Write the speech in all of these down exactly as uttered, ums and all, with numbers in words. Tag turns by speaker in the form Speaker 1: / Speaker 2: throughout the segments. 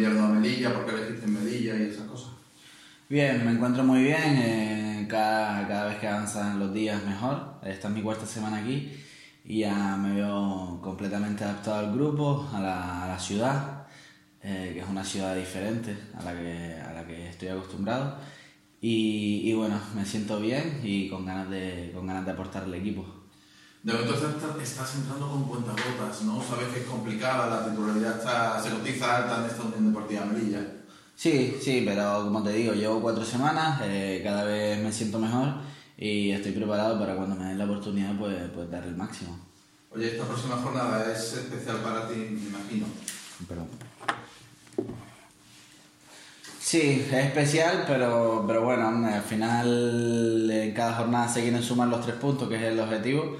Speaker 1: invierno a Melilla? ¿Por qué elegiste Melilla y esas cosas?
Speaker 2: Bien, me encuentro muy bien, eh, cada, cada vez que avanzan los días mejor. Esta es mi cuarta semana aquí y ya me veo completamente adaptado al grupo, a la, a la ciudad, eh, que es una ciudad diferente a la que, a la que estoy acostumbrado. Y, y bueno, me siento bien y con ganas de, con ganas de aportar al equipo.
Speaker 1: De momento estás, estás entrando con cuentagotas, ¿no? Sabes que es complicada, la titularidad está, se cotiza alta en esta Unión Deportiva Melilla.
Speaker 2: Sí, sí, pero como te digo, llevo cuatro semanas, eh, cada vez me siento mejor y estoy preparado para cuando me den la oportunidad pues, pues dar el máximo.
Speaker 1: Oye, esta próxima jornada es especial para ti, me imagino.
Speaker 2: Perdón. Sí, es especial, pero, pero bueno, al final en cada jornada se quieren sumar los tres puntos, que es el objetivo.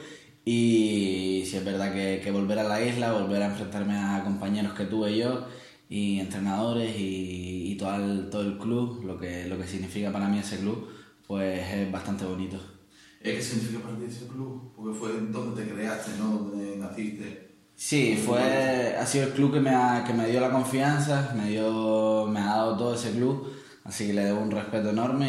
Speaker 2: Y sí es verdad que, que volver a la isla, volver a enfrentarme a compañeros que tuve yo y entrenadores y, y todo, el, todo el club, lo que, lo que significa para mí ese club, pues es bastante bonito.
Speaker 1: ¿Qué significa para ti ese club? Porque fue donde te creaste, ¿no? Donde naciste.
Speaker 2: Sí, fue, ha sido el club que me, ha, que me dio la confianza, me, dio, me ha dado todo ese club, así que le debo un respeto enorme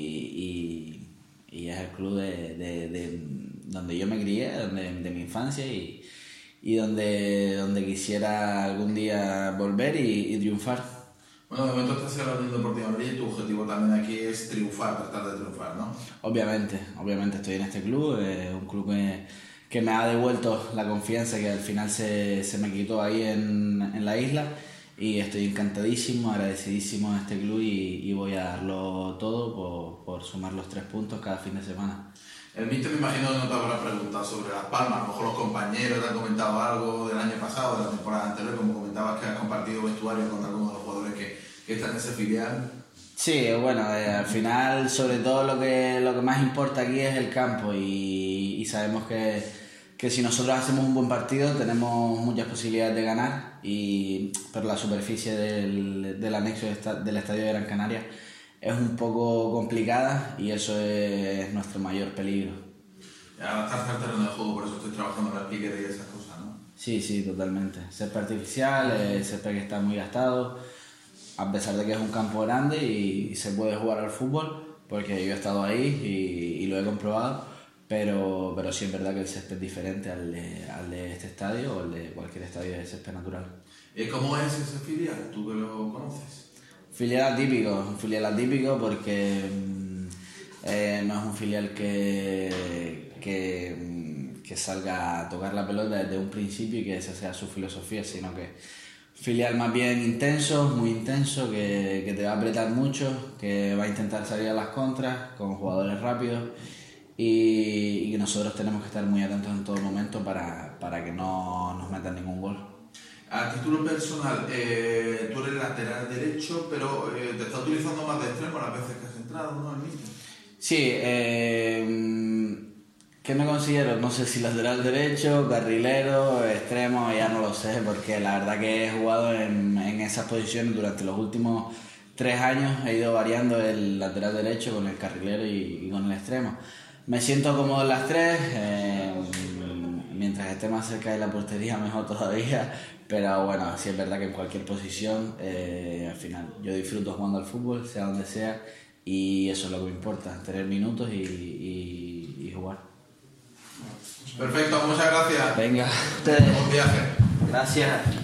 Speaker 2: y, y, y es el club de, de, de donde yo me crié, donde, de mi infancia y, y donde, donde quisiera algún día volver y, y triunfar.
Speaker 1: Bueno, de momento estás en la Unión Deportiva Melilla y tu objetivo también aquí es triunfar, tratar de triunfar, ¿no?
Speaker 2: Obviamente, obviamente estoy en este club, es un club que, que me ha devuelto la confianza que al final se, se me quitó ahí en, en la isla y estoy encantadísimo, agradecidísimo a este club y, y voy a darlo todo por, por sumar los tres puntos cada fin de semana.
Speaker 1: El míster me imagino que no te habrá preguntado sobre Las Palmas, a lo mejor los compañeros te han comentado algo del año pasado, de la temporada anterior, como comentabas que has compartido vestuario con algunos de los jugadores que, que están en ese filial.
Speaker 2: Sí, bueno, eh, al final sobre todo lo que, lo que más importa aquí es el campo y, y sabemos que, que si nosotros hacemos un buen partido tenemos muchas posibilidades de ganar, y, pero la superficie del, del anexo del estadio de Gran Canaria es un poco complicada y eso es nuestro mayor peligro.
Speaker 1: Adaptarse al terreno de juego, por eso estoy trabajando en la piquera y esas cosas, ¿no?
Speaker 2: Sí, sí, totalmente. Césped artificial, eh, césped que está muy gastado, a pesar de que es un campo grande y, y se puede jugar al fútbol, porque yo he estado ahí y, y lo he comprobado, pero, pero sí es verdad que el césped es diferente al de, al de este estadio o al de cualquier estadio de césped natural.
Speaker 1: ¿Cómo es ese filial? ¿Tú que lo conoces?
Speaker 2: Filial atípico, un filial atípico porque eh, no es un filial que, que, que salga a tocar la pelota desde un principio y que esa sea su filosofía, sino que filial más bien intenso, muy intenso, que, que te va a apretar mucho, que va a intentar salir a las contras con jugadores rápidos y, y que nosotros tenemos que estar muy atentos en todo momento para, para que no nos metan ningún gol.
Speaker 1: A título personal, eh, tú eres lateral derecho, pero eh, te está utilizando más de extremo las veces que has entrado, ¿no? El míster.
Speaker 2: Sí, eh, ¿qué me considero? No sé si lateral derecho, carrilero, extremo, ya no lo sé, porque la verdad que he jugado en, en esas posiciones durante los últimos tres años, he ido variando el lateral derecho con el carrilero y, y con el extremo. Me siento cómodo en las tres, eh, mientras esté más cerca de la portería mejor todavía, pero bueno, sí es verdad que en cualquier posición, eh, al final yo disfruto jugando al fútbol, sea donde sea, y eso es lo que me importa, tener minutos y, y, y jugar.
Speaker 1: Perfecto, muchas gracias.
Speaker 2: Venga, ustedes.
Speaker 1: Buen viaje.
Speaker 2: Gracias.